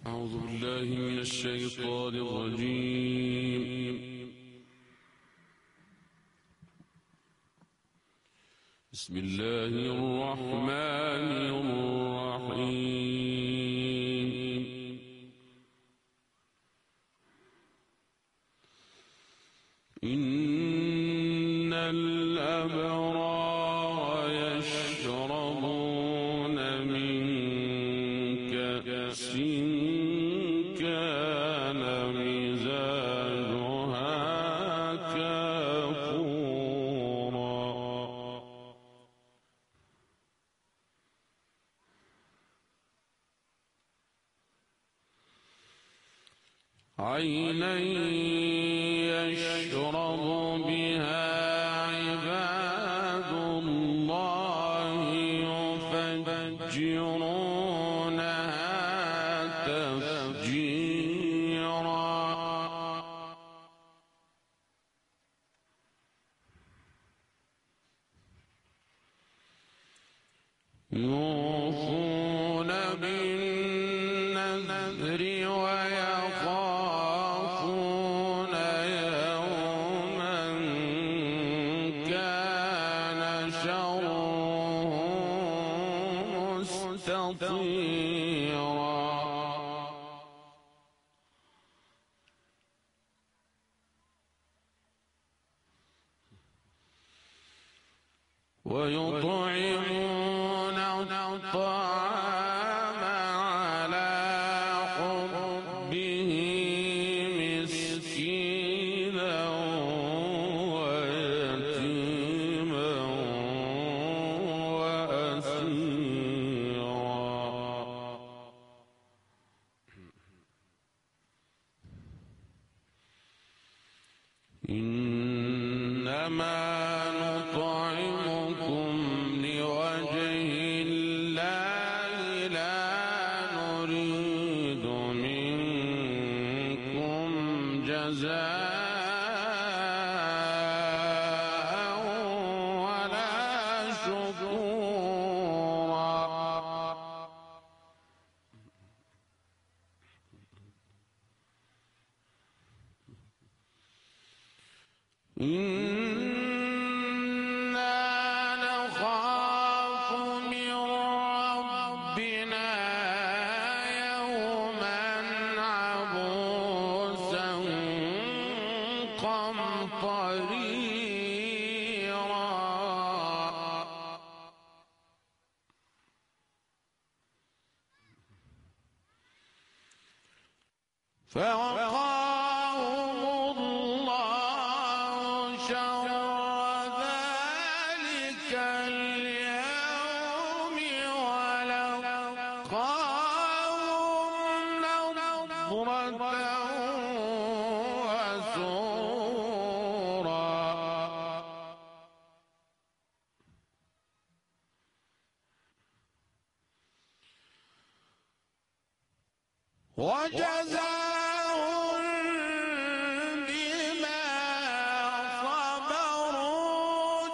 أعوذ بالله من الشيطان الرجيم. بسم الله الرحمن الرحيم. إن الأبرار يشربون من كأس كان مزاجها كافورا عينا يشرب بها عباد الله يفجرونها تفجيرا يوفون بالنذر ويخافون يوما كان شره مستطيرا ويطعمون الطعام على حبه مسكينا ويتيما وأسيرا إنما نطعمكم لوجه الله لا نريد منكم جزاء ولا شكورا إنا نخاف من ربنا يوما عبوسا قمطريرا فوقاهم الله شر ذلك اليوم ولقاهم نضرة وسرورا وجزاهم بما صبروا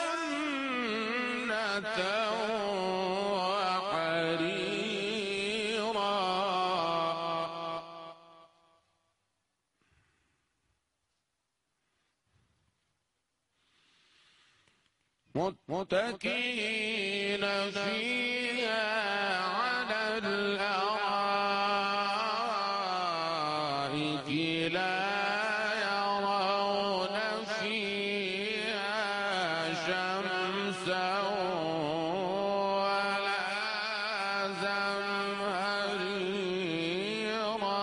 جنة وحريرا متكئين فيها على الأرائك لا يرون فيها شمسا ولا زمهريرا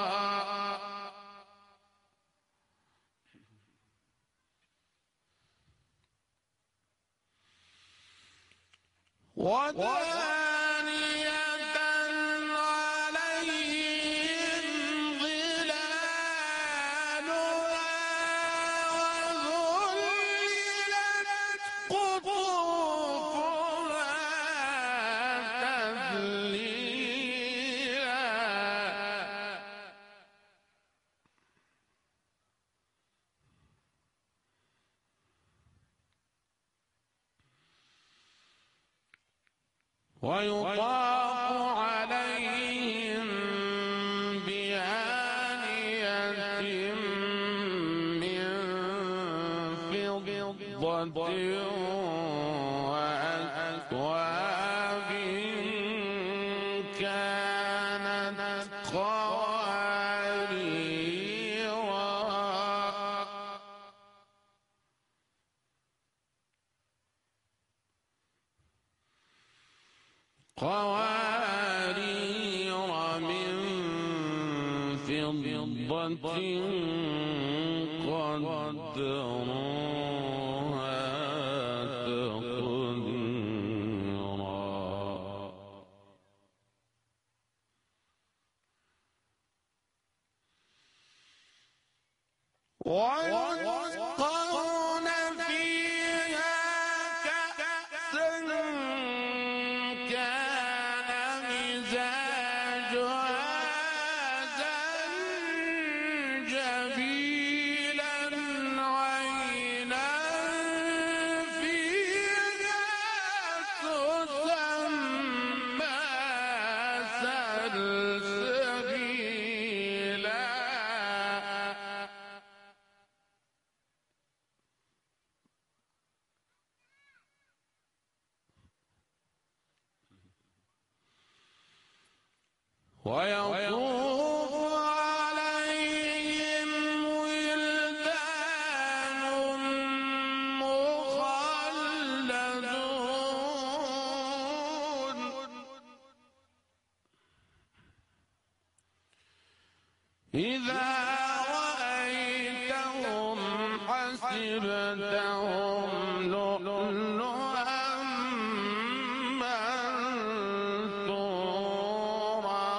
ودانية عليهم ظلالها وذللت قطوفها تذليلا ويطاف عليهم وأكواب كانت قوارير من فضة قدروها تقديرا ويسقون فيها كأسا كان مزاجها زنجبيلا عينا فيها تسمى سلسبيلا ويطوف عليهم ولدان مخلدون إذا رأيتهم حسبتهم لؤلؤا منثورا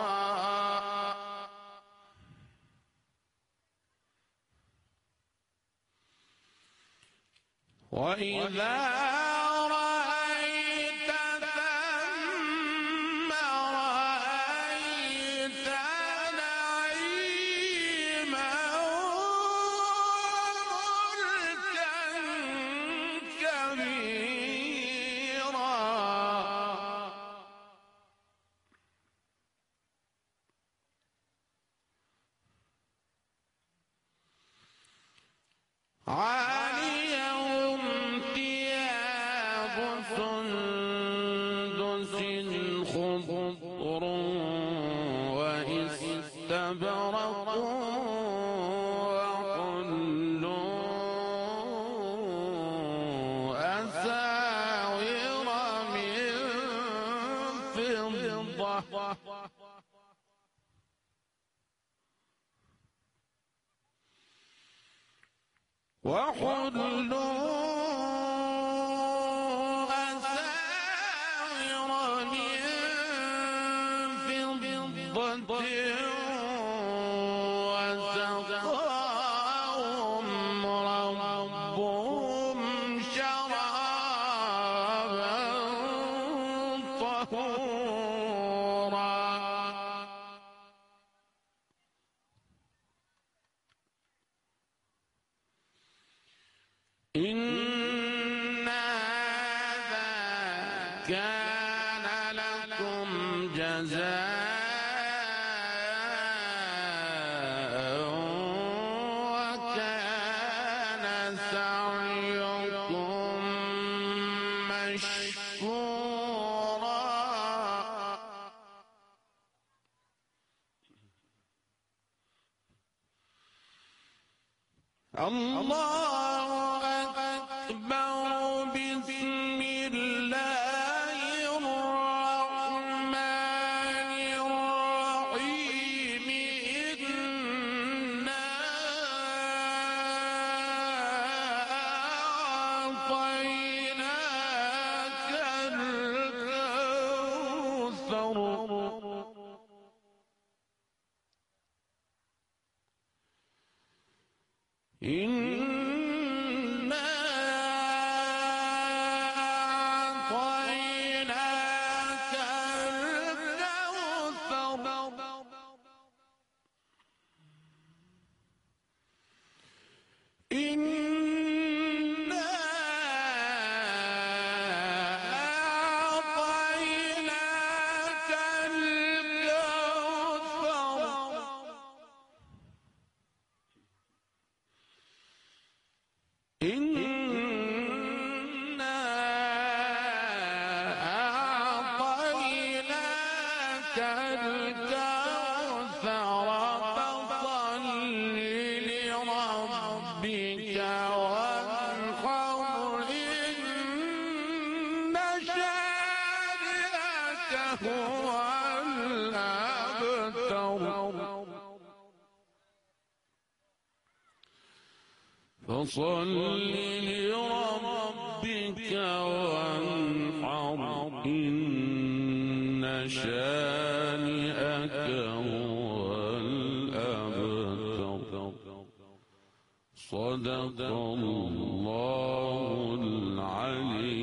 وإذا رأيت ثم رأيت نعيما وملكا كبيرا عاليهم ثياب سندس خضر واستبرق وحلوا أساور من فضة وحلوا أساور من فضة وسقاهم ربهم شرابا طهورا إن هذا كان لكم جزاء وكان سعيكم مشكورا الله أكبر بسم الله الرحمن الرحيم إنا أعطيناك الكوثر إنا أعطيناك الكوثر إنا أعطيناك الكوثر الكوثر فصل لربك وانحر إن شانئك هو الأبتر فصل لربك وانحر إن شانئك هو الأبتر صدق الله العلي